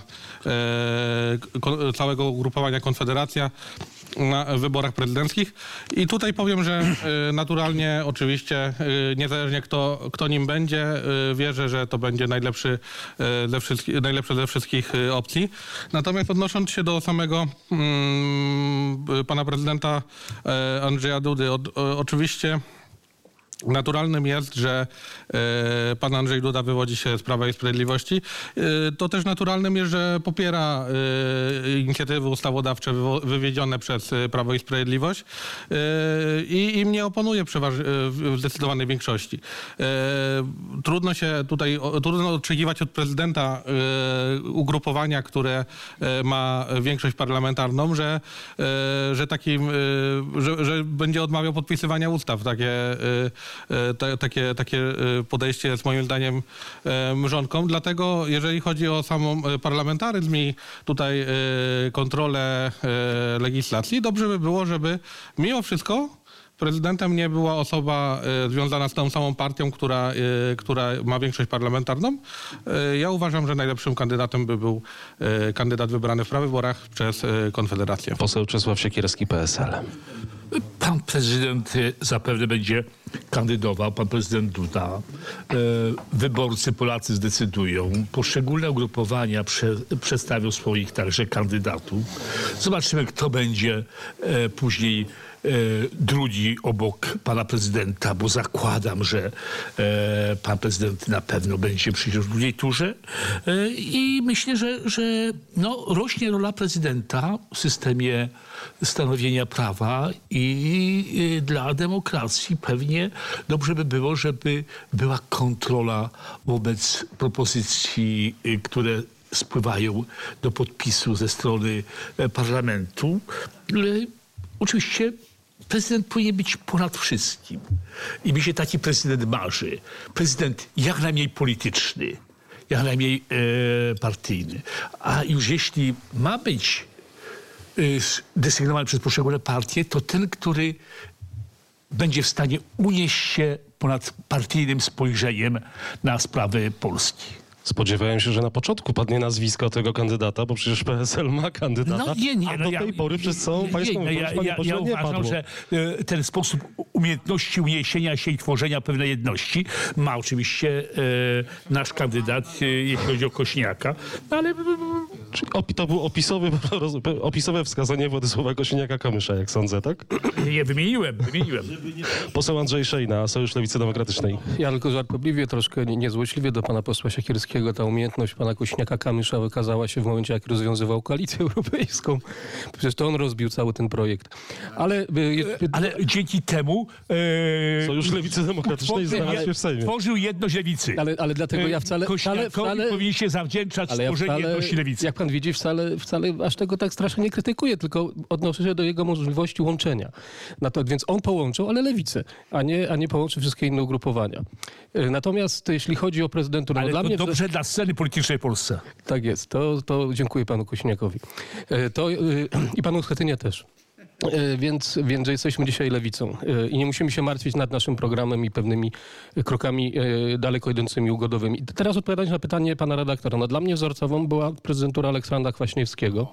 całego ugrupowania Konfederacja na wyborach prezydenckich. I tutaj powiem, że naturalnie oczywiście niezależnie kto, kto nim będzie, wierzę, że to będzie najlepszy ze wszystkich, najlepsze ze wszystkich opcji. Natomiast odnosząc się do samego mm, pana prezydenta Andrzeja Dudy, od, o, oczywiście naturalnym jest, że e, pan Andrzej Duda wywodzi się z Prawa i Sprawiedliwości. E, to też naturalnym jest, że popiera e, inicjatywy ustawodawcze wywo- wywiedzione przez e, Prawo i Sprawiedliwość e, i im nie oponuje przeważ- e, w zdecydowanej większości. E, trudno się tutaj, o, trudno oczekiwać od prezydenta e, ugrupowania, które e, ma większość parlamentarną, że, e, że, takim, e, że, że będzie odmawiał podpisywania ustaw. Takie e, Te, takie, takie podejście jest moim zdaniem mrzonką. Dlatego jeżeli chodzi o samą parlamentaryzm i tutaj kontrolę legislacji, dobrze by było, żeby mimo wszystko prezydentem nie była osoba związana z tą samą partią, która, która ma większość parlamentarną. Ja uważam, że najlepszym kandydatem by był kandydat wybrany w prawyborach przez Konfederację. Poseł Czesław Siekierski, P S L. Pan prezydent zapewne będzie kandydował, pan prezydent Duda. Wyborcy, Polacy zdecydują. Poszczególne ugrupowania prze, przedstawią swoich także kandydatów. Zobaczymy, kto będzie później drugi obok pana prezydenta, bo zakładam, że pan prezydent na pewno będzie przecież w drugiej turze. I myślę, że, że no, rośnie rola prezydenta w systemie stanowienia prawa i dla demokracji pewnie dobrze by było, żeby była kontrola wobec propozycji, które spływają do podpisu ze strony parlamentu. Oczywiście prezydent powinien być ponad wszystkim. I mi się taki prezydent marzy. Prezydent jak najmniej polityczny, jak najmniej e, partyjny. A już jeśli ma być e, desygnowany przez poszczególne partie, to ten, który będzie w stanie unieść się ponad partyjnym spojrzeniem na sprawy Polski. Spodziewałem się, że na początku padnie nazwisko tego kandydata, bo przecież P S L ma kandydata, no, nie, nie, a no do ja, tej pory przez całą nie, pańską nie, ja, panie ja, pośle, ja nie uważam, padło. że e, ten sposób umiejętności uniesienia się i tworzenia pewnej jedności ma oczywiście e, nasz kandydat, e, jeśli chodzi o Kośniaka, no, ale... Czyli opi- to był opisowy, opisowe wskazanie Władysława Kosiniaka-Kamysza, jak sądzę, tak? Nie, wymieniłem, wymieniłem. Poseł Andrzej Szejna, Sojusz Lewicy Demokratycznej. Ja tylko żartobliwie, troszkę niezłośliwie do pana posła Siekierskiego. Ta umiejętność pana Kośniaka-Kamysza wykazała się w momencie, jak rozwiązywał koalicję europejską. Przecież to on rozbił cały ten projekt. Ale, Ale dzięki temu... E, Sojusz Lewicy Demokratycznej znalazł się w Sejmie. Tworzył jedność lewicy. Ale, ale dlatego ja wcale... wcale, wcale powinien się zawdzięczać ale ja stworzeniu wcale, jedności lewicy. Jak pan widzi, wcale, wcale aż tego tak strasznie nie krytykuję, tylko odnoszę się do jego możliwości łączenia. Na to, więc on połączył, ale lewicę, a nie, a nie połączy wszystkie inne ugrupowania. Natomiast jeśli chodzi o prezydenturę... Ale no, to dla mnie dobrze dla sceny politycznej w Polsce. Tak jest, to, to dziękuję panu Kosiniakowi. To, i panu Schetynie też. Więc, więc jesteśmy dzisiaj lewicą i nie musimy się martwić nad naszym programem i pewnymi krokami daleko idącymi ugodowymi. Teraz odpowiadając na pytanie pana redaktora. No, dla mnie wzorcową była prezydentura Aleksandra Kwaśniewskiego.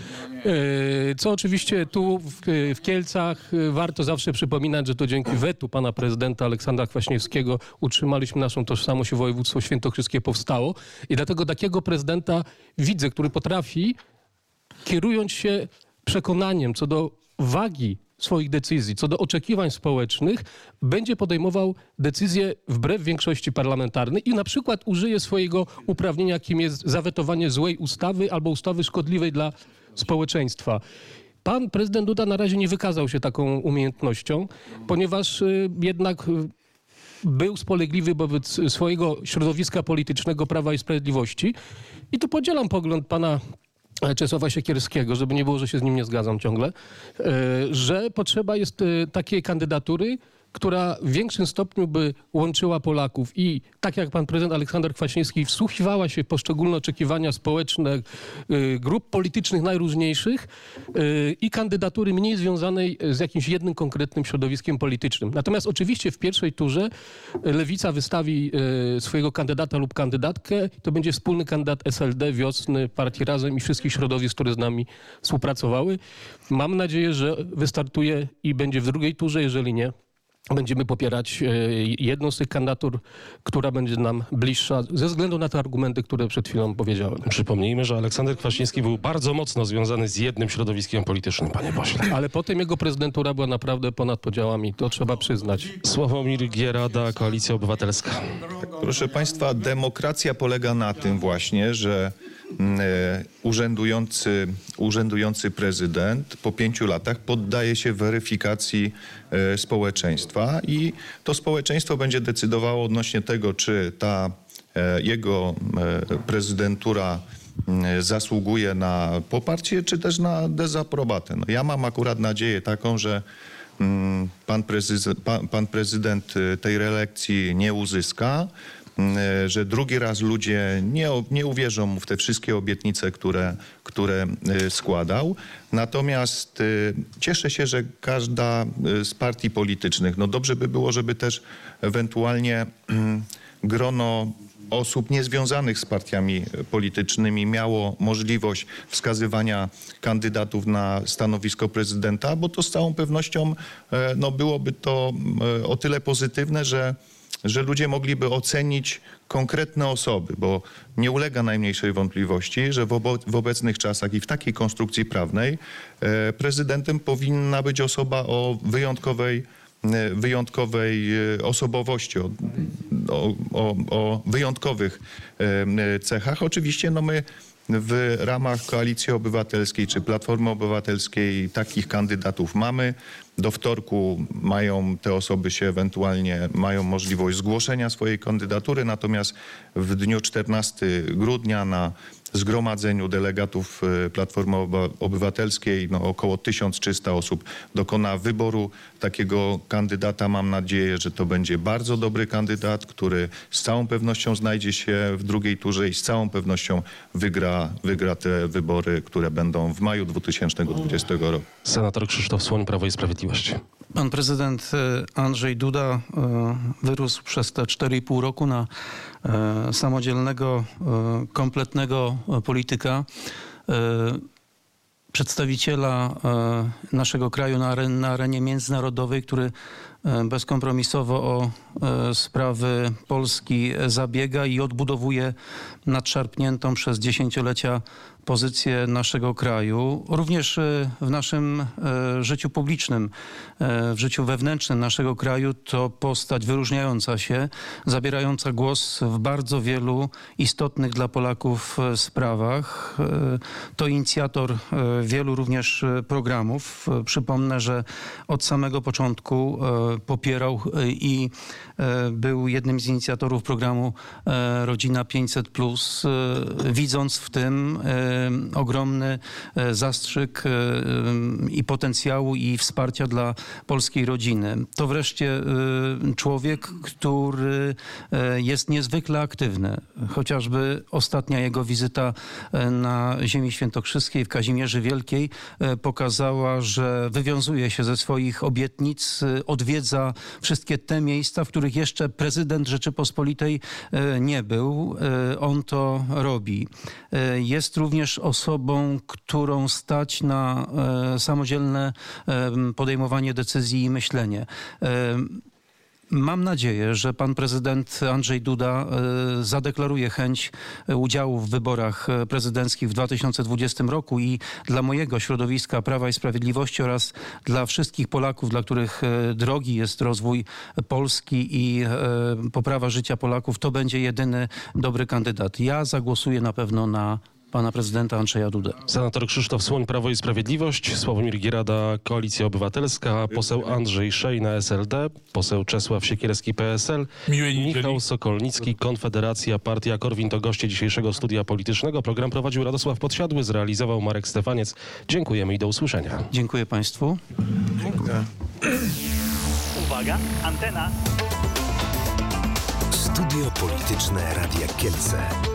Co oczywiście tu w, w Kielcach warto zawsze przypominać, że to dzięki wetu pana prezydenta Aleksandra Kwaśniewskiego utrzymaliśmy naszą tożsamość i województwo świętokrzyskie powstało. I dlatego takiego prezydenta widzę, który potrafi, kierując się przekonaniem co do wagi swoich decyzji, co do oczekiwań społecznych, będzie podejmował decyzje wbrew większości parlamentarnej i na przykład użyje swojego uprawnienia, jakim jest zawetowanie złej ustawy albo ustawy szkodliwej dla społeczeństwa. Pan prezydent Duda na razie nie wykazał się taką umiejętnością, ponieważ jednak był spolegliwy wobec swojego środowiska politycznego Prawa i Sprawiedliwości. I tu podzielam pogląd pana Czesława Siekierskiego, żeby nie było, że się z nim nie zgadzam ciągle, że potrzeba jest takiej kandydatury, która w większym stopniu by łączyła Polaków i tak jak pan prezydent Aleksander Kwaśniewski wsłuchiwała się w poszczególne oczekiwania społeczne grup politycznych najróżniejszych i kandydatury mniej związanej z jakimś jednym konkretnym środowiskiem politycznym. Natomiast oczywiście w pierwszej turze Lewica wystawi swojego kandydata lub kandydatkę. To będzie wspólny kandydat S L D, Wiosny, Partii Razem i wszystkich środowisk, które z nami współpracowały. Mam nadzieję, że wystartuje i będzie w drugiej turze, jeżeli nie, będziemy popierać jedną z tych kandydatur, która będzie nam bliższa, ze względu na te argumenty, które przed chwilą powiedziałem. Przypomnijmy, że Aleksander Kwaśniewski był bardzo mocno związany z jednym środowiskiem politycznym, panie pośle. Ale potem jego prezydentura była naprawdę ponad podziałami, to trzeba przyznać. Sławomir Gierada, Koalicja Obywatelska. Proszę państwa, demokracja polega na tym właśnie, że e, urzędujący, urzędujący prezydent po pięciu latach poddaje się weryfikacji e, społeczeństwa i to społeczeństwo będzie decydowało odnośnie tego, czy ta e, jego e, prezydentura e, zasługuje na poparcie, czy też na dezaprobatę. No, ja mam akurat nadzieję taką, że Pan prezydent, pan, pan prezydent tej reelekcji nie uzyska, że drugi raz ludzie nie, nie uwierzą mu w te wszystkie obietnice, które, które składał. Natomiast cieszę się, że każda z partii politycznych, no dobrze by było, żeby też ewentualnie grono osób niezwiązanych z partiami politycznymi miało możliwość wskazywania kandydatów na stanowisko prezydenta, bo to z całą pewnością no, byłoby to o tyle pozytywne, że, że ludzie mogliby ocenić konkretne osoby, bo nie ulega najmniejszej wątpliwości, że w, obo- w obecnych czasach i w takiej konstrukcji prawnej prezydentem powinna być osoba o wyjątkowej wyjątkowej osobowości, o, o, o wyjątkowych cechach. Oczywiście no my w ramach Koalicji Obywatelskiej czy Platformy Obywatelskiej takich kandydatów mamy. Do wtorku mają te osoby się ewentualnie, mają możliwość zgłoszenia swojej kandydatury, natomiast w dniu czternastego grudnia na zgromadzeniu delegatów Platformy Obywatelskiej no, około tysiąc trzysta osób dokona wyboru takiego kandydata. Mam nadzieję, że to będzie bardzo dobry kandydat, który z całą pewnością znajdzie się w drugiej turze i z całą pewnością wygra, wygra te wybory, które będą w maju dwa tysiące dwudziestego roku. Senator Krzysztof Słoń, Prawo i Sprawiedliwość. Pan prezydent Andrzej Duda wyrósł przez te cztery i pół roku na samodzielnego, kompletnego polityka, przedstawiciela naszego kraju na, aren- na arenie międzynarodowej, który bezkompromisowo o sprawy Polski zabiega i odbudowuje nadszarpniętą przez dziesięciolecia pozycję naszego kraju, również w naszym życiu publicznym, w życiu wewnętrznym naszego kraju. To postać wyróżniająca się, zabierająca głos w bardzo wielu istotnych dla Polaków sprawach. To inicjator wielu również programów. Przypomnę, że od samego początku popierał i był jednym z inicjatorów programu Rodzina pięćset plus, widząc w tym ogromny zastrzyk i potencjału i wsparcia dla polskiej rodziny. To wreszcie człowiek, który jest niezwykle aktywny. Chociażby ostatnia jego wizyta na ziemi świętokrzyskiej w Kazimierzy Wielkiej pokazała, że wywiązuje się ze swoich obietnic, odwiedza wszystkie te miejsca, w których jeszcze prezydent Rzeczypospolitej nie był. On to robi. Jest również osobą, którą stać na samodzielne podejmowanie decyzji i myślenie. Mam nadzieję, że pan prezydent Andrzej Duda zadeklaruje chęć udziału w wyborach prezydenckich w dwa tysiące dwudziestym roku i dla mojego środowiska Prawa i Sprawiedliwości oraz dla wszystkich Polaków, dla których drogi jest rozwój Polski i poprawa życia Polaków, to będzie jedyny dobry kandydat. Ja zagłosuję na pewno na pana prezydenta Andrzeja Dudę. Senator Krzysztof Słoń, Prawo i Sprawiedliwość, Sławomir Gierada, Koalicja Obywatelska, poseł Andrzej Szejna, S L D, poseł Czesław Siekierski, P S L, Michał Sokolnicki, Konfederacja, Partia Korwin to goście dzisiejszego studia politycznego. Program prowadził Radosław Podsiadły, zrealizował Marek Stefaniec. Dziękujemy i do usłyszenia. Dziękuję państwu. Dziękuję. Uwaga, antena. Studio Polityczne Radia Kielce.